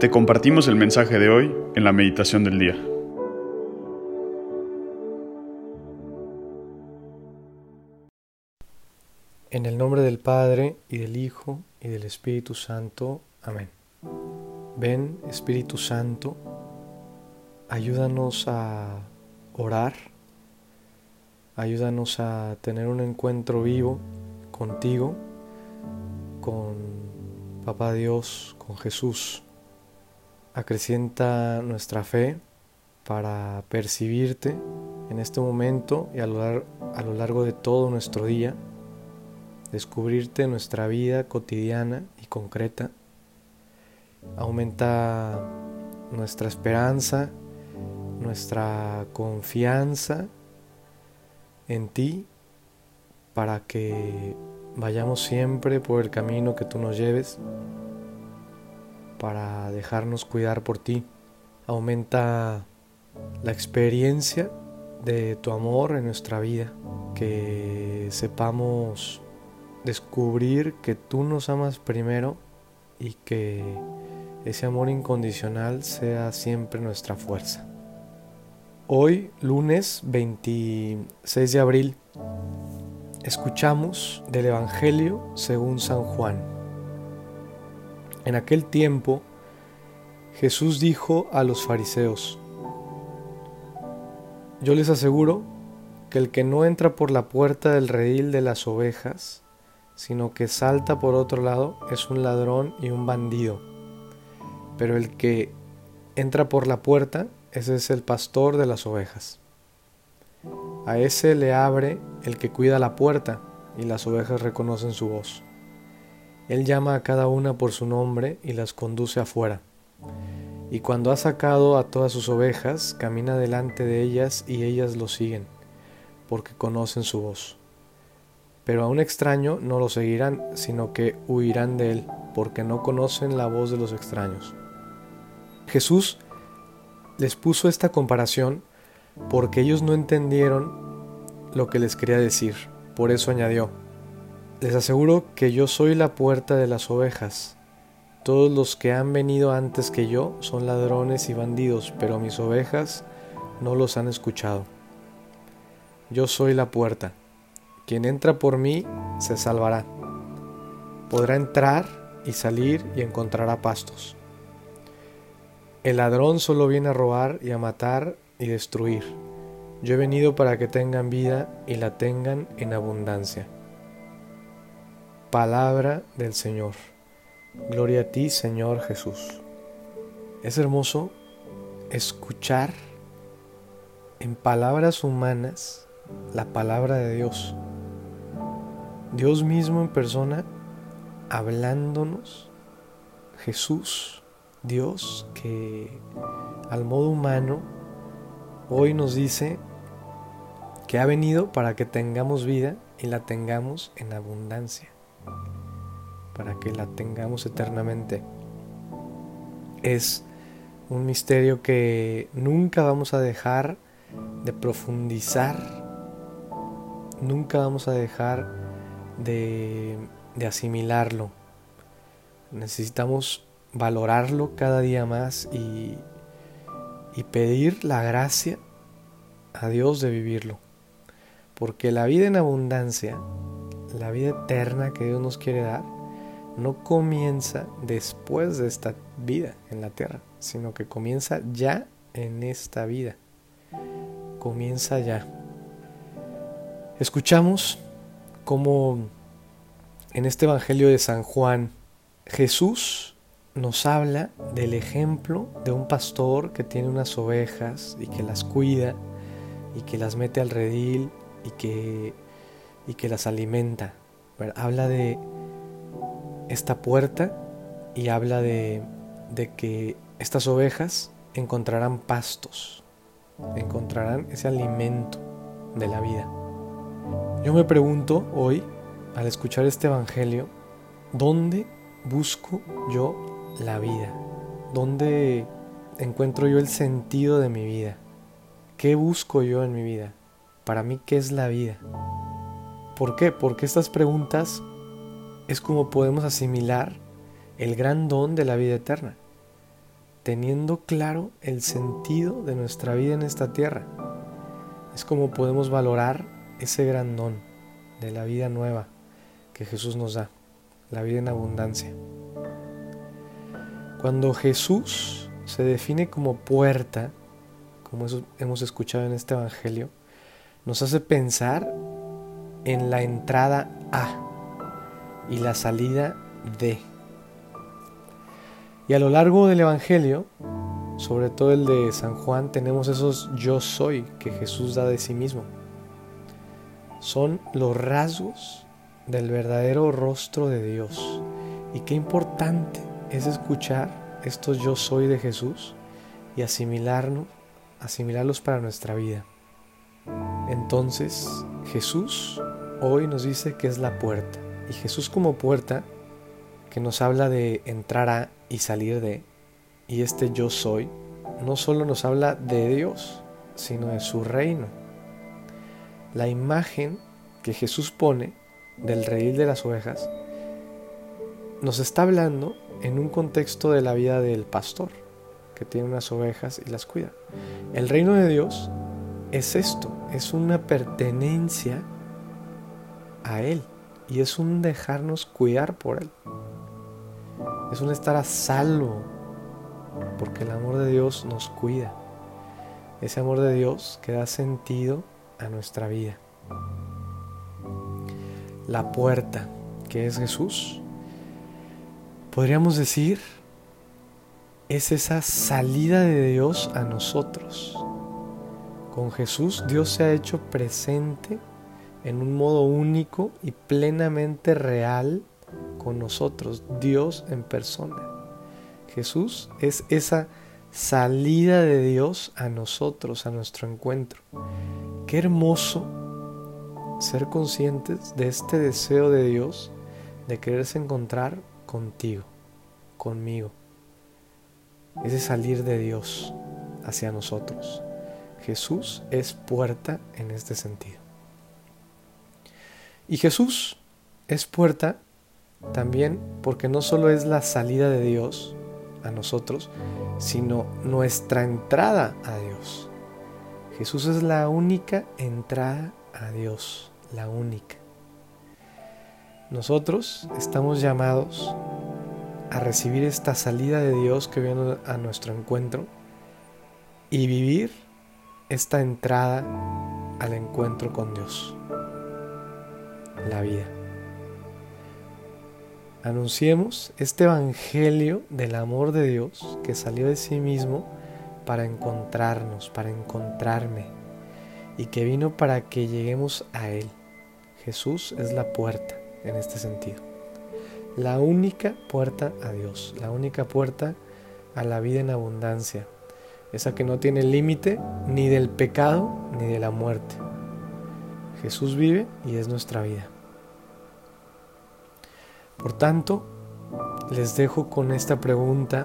Te compartimos el mensaje de hoy en la meditación del día. En el nombre del Padre, y del Hijo, y del Espíritu Santo. Amén. Ven, Espíritu Santo, ayúdanos a orar, ayúdanos a tener un encuentro vivo contigo, con Papá Dios, con Jesús. Acrecienta nuestra fe para percibirte en este momento y a lo largo de todo nuestro día, descubrirte en nuestra vida cotidiana y concreta. Aumenta nuestra esperanza, nuestra confianza en ti, para que vayamos siempre por el camino que tú nos lleves, para dejarnos cuidar por ti. Aumenta la experiencia de tu amor en nuestra vida, que sepamos descubrir que tú nos amas primero y que ese amor incondicional sea siempre nuestra fuerza. Hoy, lunes 26 de abril, escuchamos del Evangelio según San Juan. En aquel tiempo, Jesús dijo a los fariseos: Yo les aseguro que el que no entra por la puerta del redil de las ovejas, sino que salta por otro lado, es un ladrón y un bandido. Pero el que entra por la puerta, ese es el pastor de las ovejas. A ese le abre el que cuida la puerta, y las ovejas reconocen su voz. Él llama a cada una por su nombre y las conduce afuera. Y cuando ha sacado a todas sus ovejas, camina delante de ellas y ellas lo siguen, porque conocen su voz. Pero a un extraño no lo seguirán, sino que huirán de él, porque no conocen la voz de los extraños. Jesús les puso esta comparación porque ellos no entendieron lo que les quería decir. Por eso añadió: Les aseguro que yo soy la puerta de las ovejas. Todos los que han venido antes que yo son ladrones y bandidos, pero mis ovejas no los han escuchado. Yo soy la puerta. Quien entra por mí se salvará. Podrá entrar y salir y encontrará pastos. El ladrón solo viene a robar y a matar y destruir. Yo he venido para que tengan vida y la tengan en abundancia. Palabra del Señor. Gloria a ti, Señor Jesús. Es hermoso escuchar en palabras humanas la palabra de Dios. Dios mismo en persona hablándonos. Jesús, Dios, que al modo humano hoy nos dice que ha venido para que tengamos vida y la tengamos en abundancia, para que la tengamos eternamente. Es un misterio que nunca vamos a dejar de profundizar, nunca vamos a dejar de asimilarlo. Necesitamos valorarlo cada día más y pedir la gracia a Dios de vivirlo, porque la vida en abundancia, la vida eterna que Dios nos quiere dar, no comienza después de esta vida en la tierra, sino que comienza ya en esta vida. Comienza ya. Escuchamos cómo en este Evangelio de San Juan, Jesús nos habla del ejemplo de un pastor que tiene unas ovejas y que las cuida y que las mete al redil y que las alimenta. Habla de esta puerta y habla de que estas ovejas encontrarán pastos, encontrarán ese alimento de la vida. Yo me pregunto hoy, al escuchar este Evangelio, ¿dónde busco yo la vida? ¿Dónde encuentro yo el sentido de mi vida? ¿Qué busco yo en mi vida? Para mí, ¿qué es la vida? ¿Por qué? Porque estas preguntas es como podemos asimilar el gran don de la vida eterna. teniendo claro el sentido de nuestra vida en esta tierra. Es como podemos valorar ese gran don de la vida nueva que Jesús nos da, la vida en abundancia. Cuando Jesús se define como puerta, como eso hemos escuchado en este evangelio, nos hace pensar en la entrada a y la salida de. Y a lo largo del evangelio, sobre todo el de San Juan, tenemos esos yo soy que Jesús da de sí mismo. Son los rasgos del verdadero rostro de Dios. Y qué importante es escuchar estos yo soy de Jesús y asimilarlos para nuestra vida. Entonces, Jesús hoy nos dice que es la puerta. Y Jesús como puerta, que nos habla de entrar a y salir de, y este yo soy, no solo nos habla de Dios, sino de su reino. La imagen que Jesús pone del redil de las ovejas nos está hablando en un contexto de la vida del pastor, que tiene unas ovejas y las cuida. El reino de Dios es esto, es una pertenencia a Él y es un dejarnos cuidar por Él. Es un estar a salvo porque el amor de Dios nos cuida. Ese amor de Dios que da sentido a nuestra vida. La puerta, que es Jesús, podríamos decir, es esa salida de Dios a nosotros. Con Jesús Dios se ha hecho presente en un modo único y plenamente real con nosotros, Dios en persona. Jesús es esa salida de Dios a nosotros, a nuestro encuentro. Qué hermoso ser conscientes de este deseo de Dios de quererse encontrar contigo, conmigo. Ese salir de Dios hacia nosotros. Jesús es puerta en este sentido. Y Jesús es puerta también porque no solo es la salida de Dios a nosotros, sino nuestra entrada a Dios. Jesús es la única entrada a Dios, la única. Nosotros estamos llamados a recibir esta salida de Dios que viene a nuestro encuentro y vivir esta entrada al encuentro con Dios, la vida. Anunciemos este evangelio del amor de Dios que salió de sí mismo para encontrarnos, para encontrarme, y que vino para que lleguemos a Él. Jesús es la puerta en este sentido. La única puerta a Dios, la única puerta a la vida en abundancia, esa que no tiene límite ni del pecado ni de la muerte. Jesús vive y es nuestra vida. Por tanto, les dejo con esta pregunta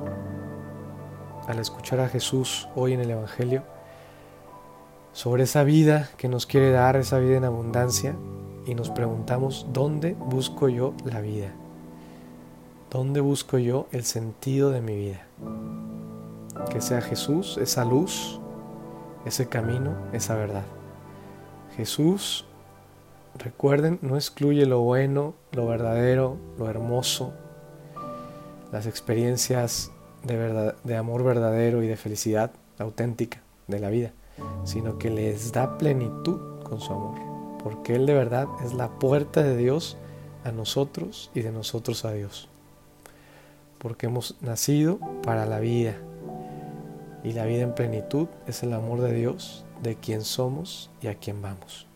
al escuchar a Jesús hoy en el Evangelio sobre esa vida que nos quiere dar, esa vida en abundancia, y nos preguntamos, ¿dónde busco yo la vida? ¿Dónde busco yo el sentido de mi vida? Que sea Jesús, esa luz, ese camino, esa verdad. Jesús, recuerden, no excluye lo bueno, lo verdadero, lo hermoso, las experiencias de amor verdadero y de felicidad auténtica de la vida, sino que les da plenitud con su amor, porque Él de verdad es la puerta de Dios a nosotros y de nosotros a Dios, porque hemos nacido para la vida, y la vida en plenitud es el amor de Dios, de quien somos y a quien vamos.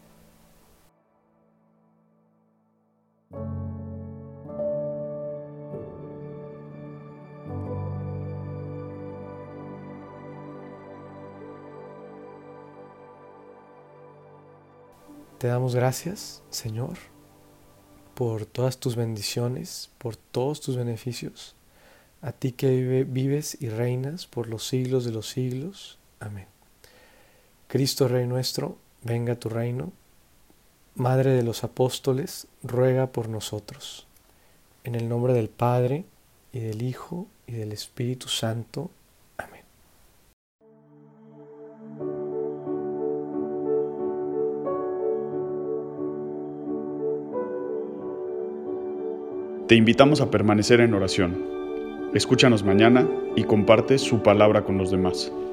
Te damos gracias, Señor, por todas tus bendiciones, por todos tus beneficios. A ti que vives y reinas por los siglos de los siglos. Amén. Cristo Rey nuestro, venga a tu reino. Madre de los apóstoles, ruega por nosotros. En el nombre del Padre, y del Hijo, y del Espíritu Santo. Amén. Te invitamos a permanecer en oración. Escúchanos mañana y comparte su palabra con los demás.